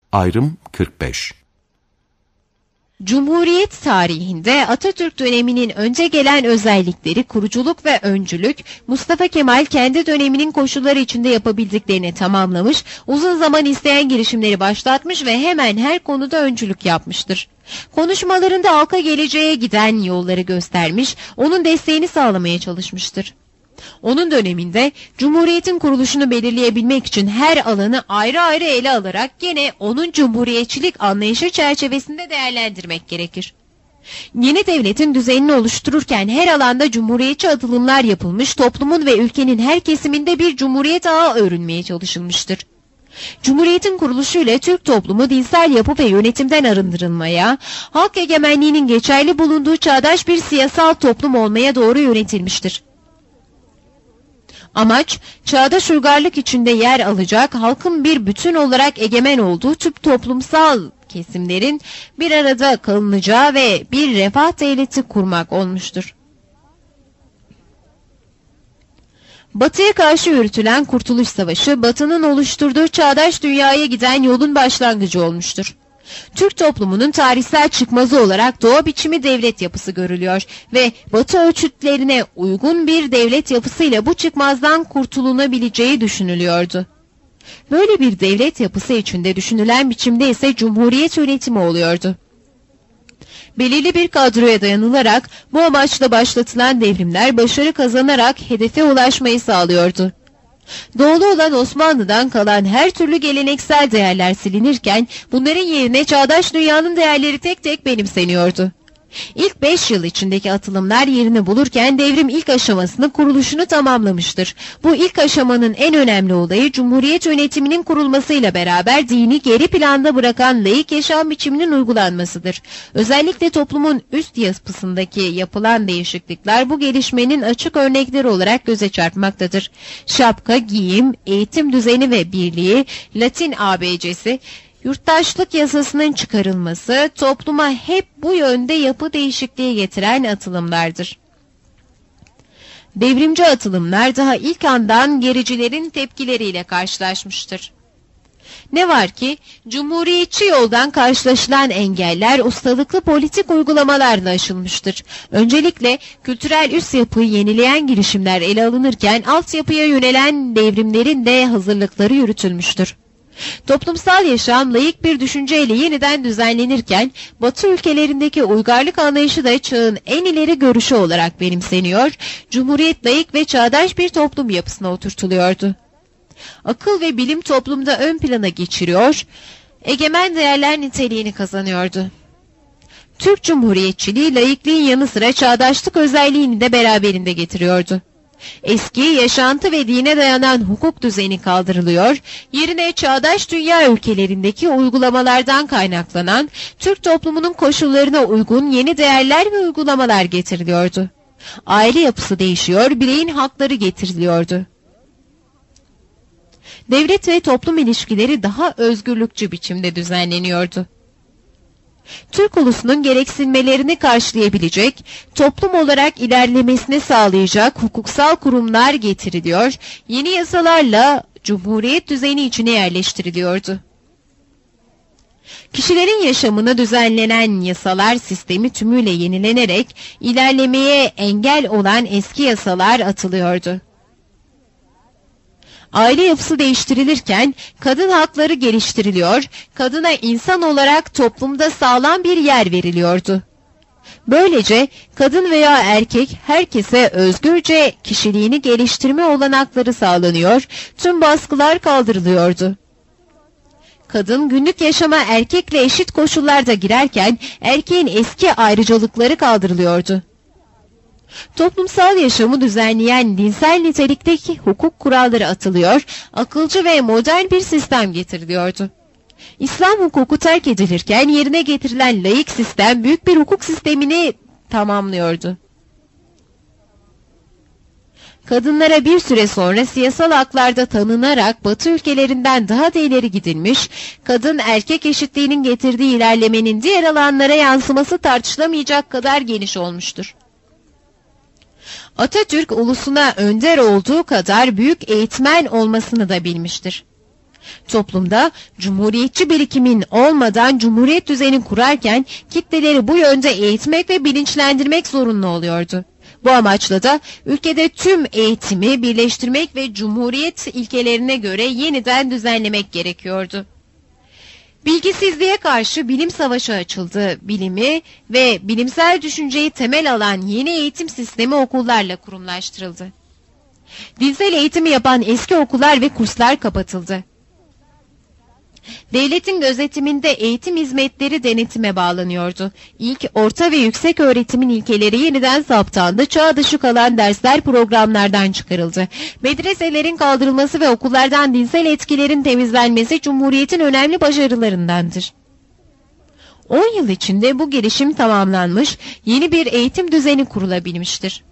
Ayrım 45. Cumhuriyet tarihinde Atatürk döneminin önce gelen özellikleri kuruculuk ve öncülük, Mustafa Kemal kendi döneminin koşulları içinde yapabildiklerini tamamlamış, uzun zaman isteyen girişimleri başlatmış ve hemen her konuda öncülük yapmıştır. Konuşmalarında halka geleceğe giden yolları göstermiş, onun desteğini sağlamaya çalışmıştır. Onun döneminde Cumhuriyet'in kuruluşunu belirleyebilmek için her alanı ayrı ayrı ele alarak gene onun cumhuriyetçilik anlayışı çerçevesinde değerlendirmek gerekir. Yeni devletin düzenini oluştururken her alanda cumhuriyetçi atılımlar yapılmış, toplumun ve ülkenin her kesiminde bir cumhuriyet ağı örülmeye çalışılmıştır. Cumhuriyetin kuruluşuyla Türk toplumu dinsel yapı ve yönetimden arındırılmaya, halk egemenliğinin geçerli bulunduğu çağdaş bir siyasal toplum olmaya doğru yönetilmiştir. Amaç, çağdaş uygarlık içinde yer alacak, halkın bir bütün olarak egemen olduğu tüm toplumsal kesimlerin bir arada kalınacağı ve bir refah devleti kurmak olmuştur. Batı'ya karşı yürütülen Kurtuluş Savaşı, Batı'nın oluşturduğu çağdaş dünyaya giden yolun başlangıcı olmuştur. Türk toplumunun tarihsel çıkmazı olarak doğa biçimi devlet yapısı görülüyor ve Batı ölçütlerine uygun bir devlet yapısıyla bu çıkmazdan kurtulunabileceği düşünülüyordu. Böyle bir devlet yapısı içinde düşünülen biçimde ise cumhuriyet yönetimi oluyordu. Belirli bir kadroya dayanılarak bu amaçla başlatılan devrimler başarı kazanarak hedefe ulaşmayı sağlıyordu. Doğulu olan Osmanlı'dan kalan her türlü geleneksel değerler silinirken bunların yerine çağdaş dünyanın değerleri tek tek benimseniyordu. İlk 5 yıl içindeki atılımlar yerini bulurken devrim ilk aşamasını kuruluşunu tamamlamıştır. Bu ilk aşamanın en önemli olayı Cumhuriyet yönetiminin kurulmasıyla beraber dini geri planda bırakan laik yaşam biçiminin uygulanmasıdır. Özellikle toplumun üst yapısındaki yapılan değişiklikler bu gelişmenin açık örnekleri olarak göze çarpmaktadır. Şapka, giyim, eğitim düzeni ve birliği, Latin ABC'si, yurttaşlık yasasının çıkarılması topluma hep bu yönde yapı değişikliği getiren atılımlardır. Devrimci atılımlar daha ilk andan gericilerin tepkileriyle karşılaşmıştır. Ne var ki cumhuriyetçi yoldan karşılaşılan engeller ustalıklı politik uygulamalarla aşılmıştır. Öncelikle kültürel üst yapıyı yenileyen girişimler ele alınırken altyapıya yönelen devrimlerin de hazırlıkları yürütülmüştür. Toplumsal yaşam laik bir düşünceyle yeniden düzenlenirken Batı ülkelerindeki uygarlık anlayışı da çağın en ileri görüşü olarak benimseniyor, Cumhuriyet laik ve çağdaş bir toplum yapısına oturtuluyordu. Akıl ve bilim toplumda ön plana geçiriyor, egemen değerler niteliğini kazanıyordu. Türk Cumhuriyetçiliği laikliğin yanı sıra çağdaşlık özelliğini de beraberinde getiriyordu. Eski, yaşantı ve dine dayanan hukuk düzeni kaldırılıyor, yerine çağdaş dünya ülkelerindeki uygulamalardan kaynaklanan Türk toplumunun koşullarına uygun yeni değerler ve uygulamalar getiriliyordu. Aile yapısı değişiyor, bireyin hakları getiriliyordu. Devlet ve toplum ilişkileri daha özgürlükçü biçimde düzenleniyordu. Türk ulusunun gereksinmelerini karşılayabilecek, toplum olarak ilerlemesini sağlayacak hukuksal kurumlar getiriliyor, yeni yasalarla cumhuriyet düzeni içine yerleştiriliyordu. Kişilerin yaşamını düzenlenen yasalar sistemi tümüyle yenilenerek ilerlemeye engel olan eski yasalar atılıyordu. Aile yapısı değiştirilirken kadın hakları geliştiriliyor, kadına insan olarak toplumda sağlam bir yer veriliyordu. Böylece kadın veya erkek herkese özgürce kişiliğini geliştirme olanakları sağlanıyor, tüm baskılar kaldırılıyordu. Kadın günlük yaşama erkekle eşit koşullarda girerken erkeğin eski ayrıcalıkları kaldırılıyordu. Toplumsal yaşamı düzenleyen dinsel nitelikteki hukuk kuralları atılıyor, akılcı ve modern bir sistem getiriliyordu. İslam hukuku terk edilirken yerine getirilen laik sistem büyük bir hukuk sistemini tamamlıyordu. Kadınlara bir süre sonra siyasal haklarda tanınarak Batı ülkelerinden daha da ileri gidilmiş, kadın erkek eşitliğinin getirdiği ilerlemenin diğer alanlara yansıması tartışılamayacak kadar geniş olmuştur. Atatürk ulusuna önder olduğu kadar büyük eğitmen olmasını da bilmiştir. Toplumda cumhuriyetçi birikimin olmadan cumhuriyet düzeni kurarken kitleleri bu yönde eğitmek ve bilinçlendirmek zorunlu oluyordu. Bu amaçla da ülkede tüm eğitimi birleştirmek ve cumhuriyet ilkelerine göre yeniden düzenlemek gerekiyordu. Bilgisizliğe karşı bilim savaşı açıldı. Bilimi ve bilimsel düşünceyi temel alan yeni eğitim sistemi okullarla kurumlaştırıldı. Dinsel eğitimi yapan eski okullar ve kurslar kapatıldı. Devletin gözetiminde eğitim hizmetleri denetime bağlanıyordu. İlk, orta ve yüksek öğretimin ilkeleri yeniden saptandı. Çağ dışı kalan dersler programlardan çıkarıldı. Medreselerin kaldırılması ve okullardan dinsel etkilerin temizlenmesi Cumhuriyet'in önemli başarılarındandır. 10 yıl içinde bu girişim tamamlanmış, yeni bir eğitim düzeni kurulabilmiştir.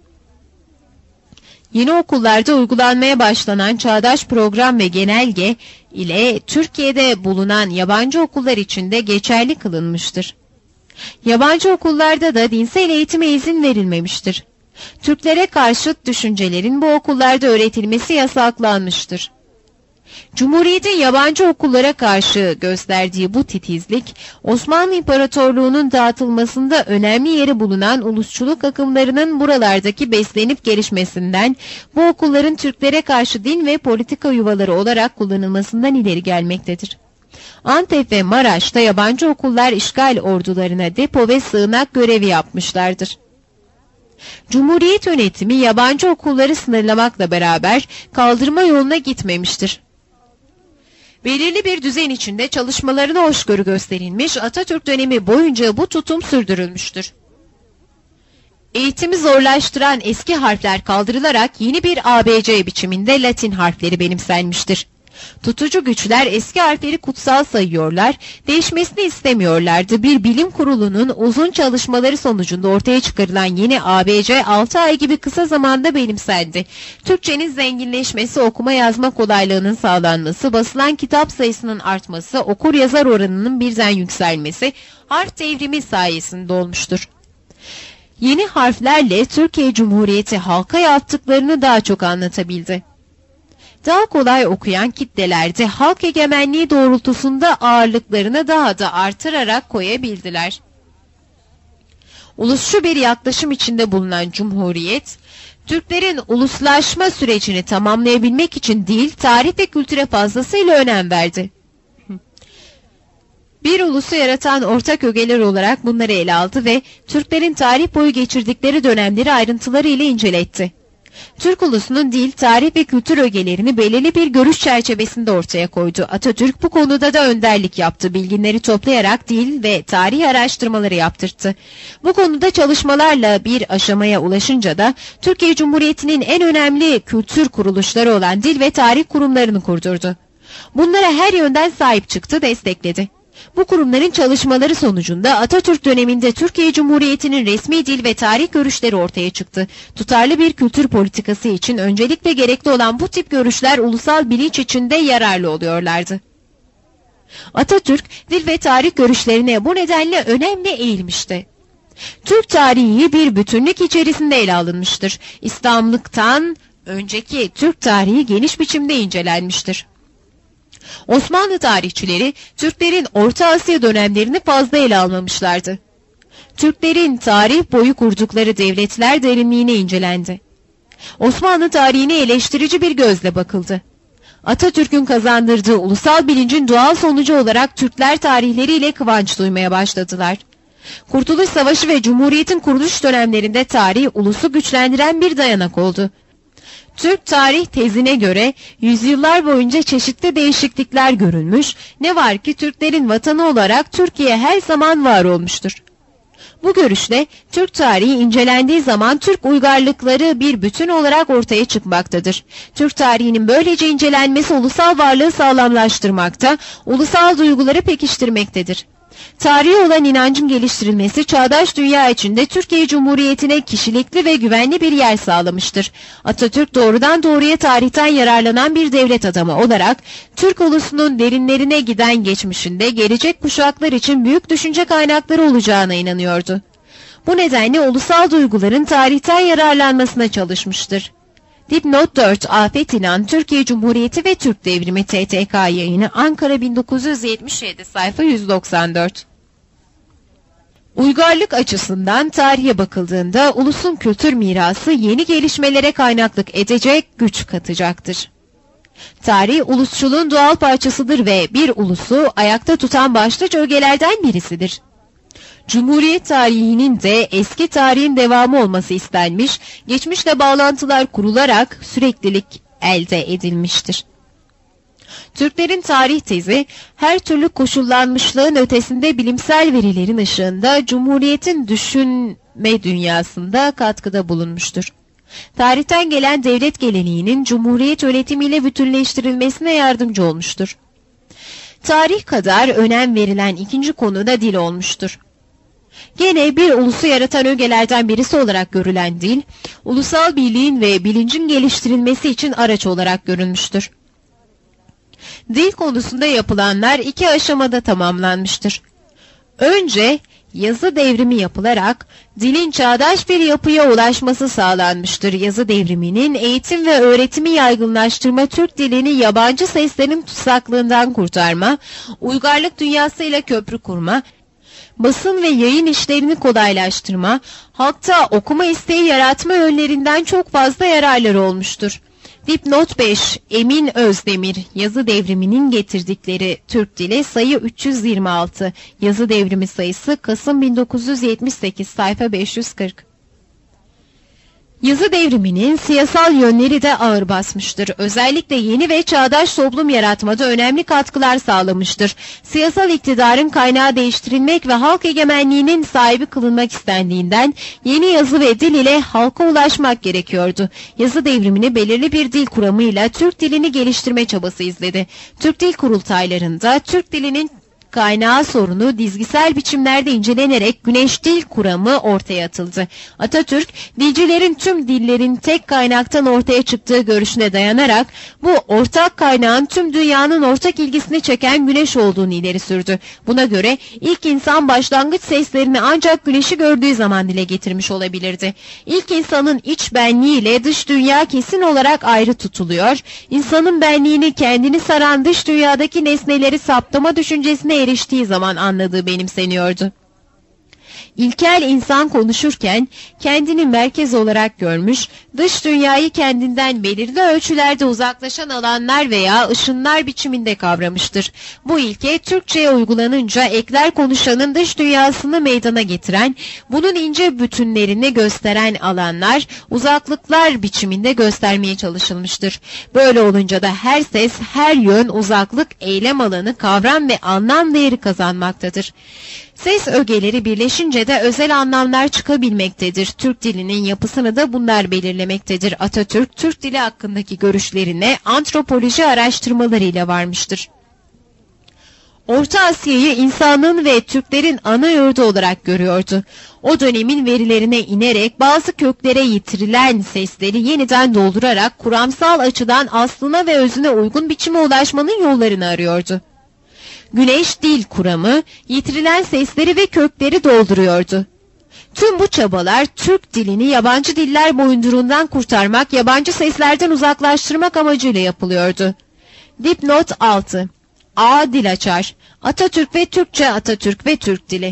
Yeni okullarda uygulanmaya başlanan çağdaş program ve genelge ile Türkiye'de bulunan yabancı okullar için de geçerli kılınmıştır. Yabancı okullarda da dinsel eğitime izin verilmemiştir. Türklere karşıt düşüncelerin bu okullarda öğretilmesi yasaklanmıştır. Cumhuriyet'in yabancı okullara karşı gösterdiği bu titizlik, Osmanlı İmparatorluğu'nun dağıtılmasında önemli yeri bulunan ulusçuluk akımlarının buralardaki beslenip gelişmesinden, bu okulların Türklere karşı din ve politika yuvaları olarak kullanılmasından ileri gelmektedir. Antep ve Maraş'ta yabancı okullar işgal ordularına depo ve sığınak görevi yapmışlardır. Cumhuriyet yönetimi yabancı okulları sınırlamakla beraber kaldırma yoluna gitmemiştir. Belirli bir düzen içinde çalışmalarına hoşgörü gösterilmiş, Atatürk dönemi boyunca bu tutum sürdürülmüştür. Eğitimi zorlaştıran eski harfler kaldırılarak yeni bir ABC biçiminde Latin harfleri benimsenmiştir. Tutucu güçler eski harfleri kutsal sayıyorlar, değişmesini istemiyorlardı. Bir bilim kurulunun uzun çalışmaları sonucunda ortaya çıkarılan yeni ABC 6 ay gibi kısa zamanda benimsendi. Türkçenin zenginleşmesi, okuma yazma kolaylığının sağlanması, basılan kitap sayısının artması, okur yazar oranının birden yükselmesi harf devrimi sayesinde olmuştur. Yeni harflerle Türkiye Cumhuriyeti halka yaptıklarını daha çok anlatabildi. Daha kolay okuyan kitlelerde halk egemenliği doğrultusunda ağırlıklarını daha da artırarak koyabildiler. Ulusçu bir yaklaşım içinde bulunan Cumhuriyet, Türklerin uluslaşma sürecini tamamlayabilmek için dil, tarih ve kültüre fazlasıyla önem verdi. Bir ulusu yaratan ortak ögeler olarak bunları ele aldı ve Türklerin tarih boyu geçirdikleri dönemleri ayrıntılarıyla inceletti. Türk ulusunun dil, tarih ve kültür ögelerini belirli bir görüş çerçevesinde ortaya koydu. Atatürk bu konuda da önderlik yaptı. Bilginleri toplayarak dil ve tarih araştırmaları yaptırttı. Bu konuda çalışmalarla bir aşamaya ulaşınca da Türkiye Cumhuriyeti'nin en önemli kültür kuruluşları olan dil ve tarih kurumlarını kurdurdu. Bunlara her yönden sahip çıktı, destekledi. Bu kurumların çalışmaları sonucunda Atatürk döneminde Türkiye Cumhuriyeti'nin resmi dil ve tarih görüşleri ortaya çıktı. Tutarlı bir kültür politikası için öncelikle gerekli olan bu tip görüşler ulusal bilinç içinde yararlı oluyorlardı. Atatürk dil ve tarih görüşlerine bu nedenle önemli eğilmişti. Türk tarihi bir bütünlük içerisinde ele alınmıştır. İslamlıktan önceki Türk tarihi geniş biçimde incelenmiştir. Osmanlı tarihçileri Türklerin Orta Asya dönemlerini fazla ele almamışlardı. Türklerin tarih boyu kurdukları devletler derinliğine incelendi. Osmanlı tarihine eleştirici bir gözle bakıldı. Atatürk'ün kazandırdığı ulusal bilincin doğal sonucu olarak Türkler tarihleriyle kıvanç duymaya başladılar. Kurtuluş Savaşı ve Cumhuriyet'in kuruluş dönemlerinde tarih ulusu güçlendiren bir dayanak oldu. Türk tarih tezine göre yüzyıllar boyunca çeşitli değişiklikler görülmüş, ne var ki Türklerin vatanı olarak Türkiye her zaman var olmuştur. Bu görüşle Türk tarihi incelendiği zaman Türk uygarlıkları bir bütün olarak ortaya çıkmaktadır. Türk tarihinin böylece incelenmesi ulusal varlığı sağlamlaştırmakta, ulusal duyguları pekiştirmektedir. Tarihe olan inancın geliştirilmesi çağdaş dünya içinde Türkiye Cumhuriyeti'ne kişilikli ve güvenli bir yer sağlamıştır. Atatürk doğrudan doğruya tarihten yararlanan bir devlet adamı olarak Türk ulusunun derinlerine giden geçmişinde gelecek kuşaklar için büyük düşünce kaynakları olacağına inanıyordu. Bu nedenle ulusal duyguların tarihten yararlanmasına çalışmıştır. Dipnot 4 Afet İnan, Türkiye Cumhuriyeti ve Türk Devrimi TTK yayını, Ankara 1977, sayfa 194. Uygarlık açısından tarihe bakıldığında ulusun kültür mirası yeni gelişmelere kaynaklık edecek, güç katacaktır. Tarih, ulusçuluğun doğal parçasıdır ve bir ulusu ayakta tutan başlıca ögelerden birisidir. Cumhuriyet tarihinin de eski tarihin devamı olması istenmiş, geçmişle bağlantılar kurularak süreklilik elde edilmiştir. Türklerin tarih tezi, her türlü koşullanmışlığın ötesinde bilimsel verilerin ışığında Cumhuriyet'in düşünme dünyasında katkıda bulunmuştur. Tarihten gelen devlet geleneğinin Cumhuriyet yönetimiyle bütünleştirilmesine yardımcı olmuştur. Tarih kadar önem verilen ikinci konu da dil olmuştur. Gene bir ulusu yaratan ögelerden birisi olarak görülen dil, ulusal birliğin ve bilincin geliştirilmesi için araç olarak görülmüştür. Dil konusunda yapılanlar iki aşamada tamamlanmıştır. Önce yazı devrimi yapılarak dilin çağdaş bir yapıya ulaşması sağlanmıştır. Yazı devriminin eğitim ve öğretimi yaygınlaştırma, Türk dilini yabancı seslerin tutsaklığından kurtarma, uygarlık dünyasıyla köprü kurma, basın ve yayın işlerini kolaylaştırma, halkta okuma isteği yaratma yönlerinden çok fazla yararları olmuştur. Dipnot 5 Emin Özdemir, Yazı devriminin getirdikleri Türk dili, sayı 326, yazı devrimi sayısı Kasım 1978, sayfa 540. Yazı devriminin siyasal yönleri de ağır basmıştır. Özellikle yeni ve çağdaş toplum yaratmada önemli katkılar sağlamıştır. Siyasal iktidarın kaynağı değiştirilmek ve halk egemenliğinin sahibi kılınmak istendiğinden yeni yazı ve dil ile halka ulaşmak gerekiyordu. Yazı devrimini belirli bir dil kuramıyla Türk dilini geliştirme çabası izledi. Türk Dil Kurultaylarında Türk dilinin kaynağı sorunu dizgisel biçimlerde incelenerek Güneş Dil Kuramı ortaya atıldı. Atatürk, dilcilerin tüm dillerin tek kaynaktan ortaya çıktığı görüşüne dayanarak bu ortak kaynağın tüm dünyanın ortak ilgisini çeken güneş olduğunu ileri sürdü. Buna göre ilk insan başlangıç seslerini ancak güneşi gördüğü zaman dile getirmiş olabilirdi. İlk insanın iç benliği ile dış dünya kesin olarak ayrı tutuluyor. İnsanın benliğini kendini saran dış dünyadaki nesneleri saptama düşüncesine eriştiği zaman anladığı benimseniyordu. İlkel insan konuşurken kendini merkez olarak görmüş, dış dünyayı kendinden belirli ölçülerde uzaklaşan alanlar veya ışınlar biçiminde kavramıştır. Bu ilke Türkçe'ye uygulanınca ekler konuşanın dış dünyasını meydana getiren, bunun ince bütünlerini gösteren alanlar, uzaklıklar biçiminde göstermeye çalışılmıştır. Böyle olunca da her ses, her yön, uzaklık, eylem alanı, kavram ve anlam değeri kazanmaktadır. Ses ögeleri birleşince de özel anlamlar çıkabilmektedir. Türk dilinin yapısını da bunlar belirlemektedir. Atatürk, Türk dili hakkındaki görüşlerine antropoloji araştırmalarıyla varmıştır. Orta Asya'yı insanlığın ve Türklerin ana yurdu olarak görüyordu. O dönemin verilerine inerek bazı köklere yitirilen sesleri yeniden doldurarak kuramsal açıdan aslına ve özüne uygun biçime ulaşmanın yollarını arıyordu. Güneş Dil Kuramı, yitirilen sesleri ve kökleri dolduruyordu. Tüm bu çabalar Türk dilini yabancı diller boyundurundan kurtarmak, yabancı seslerden uzaklaştırmak amacıyla yapılıyordu. Dipnot 6 A. Dil Açar, Atatürk ve Türkçe, Atatürk ve Türk Dili.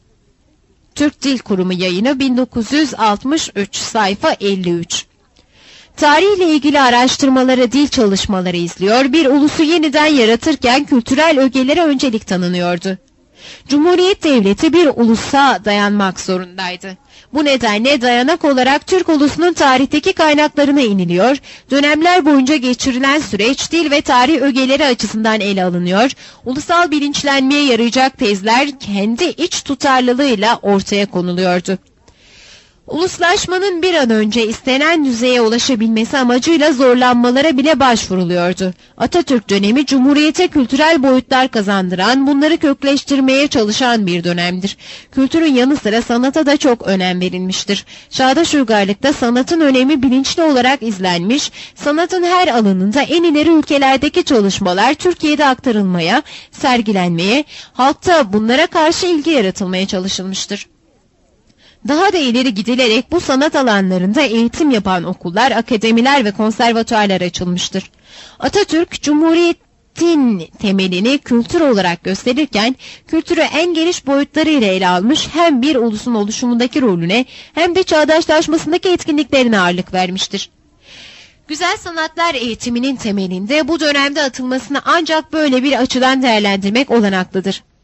Türk Dil Kurumu yayını 1963, sayfa 53. Tarihle ilgili araştırmaları, dil çalışmaları izliyor, bir ulusu yeniden yaratırken kültürel ögelere öncelik tanınıyordu. Cumhuriyet Devleti bir ulusa dayanmak zorundaydı. Bu nedenle dayanak olarak Türk ulusunun tarihteki kaynaklarına iniliyor, dönemler boyunca geçirilen süreç, dil ve tarih ögeleri açısından ele alınıyor, ulusal bilinçlenmeye yarayacak tezler kendi iç tutarlılığıyla ortaya konuluyordu. Uluslaşmanın bir an önce istenen düzeye ulaşabilmesi amacıyla zorlanmalara bile başvuruluyordu. Atatürk dönemi Cumhuriyete kültürel boyutlar kazandıran, bunları kökleştirmeye çalışan bir dönemdir. Kültürün yanı sıra sanata da çok önem verilmiştir. Çağdaş uygarlıkta sanatın önemi bilinçli olarak izlenmiş, sanatın her alanında en ileri ülkelerdeki çalışmalar Türkiye'de aktarılmaya, sergilenmeye, halkta bunlara karşı ilgi yaratılmaya çalışılmıştır. Daha da ileri gidilerek bu sanat alanlarında eğitim yapan okullar, akademiler ve konservatuarlar açılmıştır. Atatürk, Cumhuriyet'in temelini kültür olarak gösterirken, kültürü en geniş boyutlarıyla ele almış, hem bir ulusun oluşumundaki rolüne hem de çağdaşlaşmasındaki etkinliklerine ağırlık vermiştir. Güzel sanatlar eğitiminin temelinde bu dönemde atılmasını ancak böyle bir açıdan değerlendirmek olanaklıdır.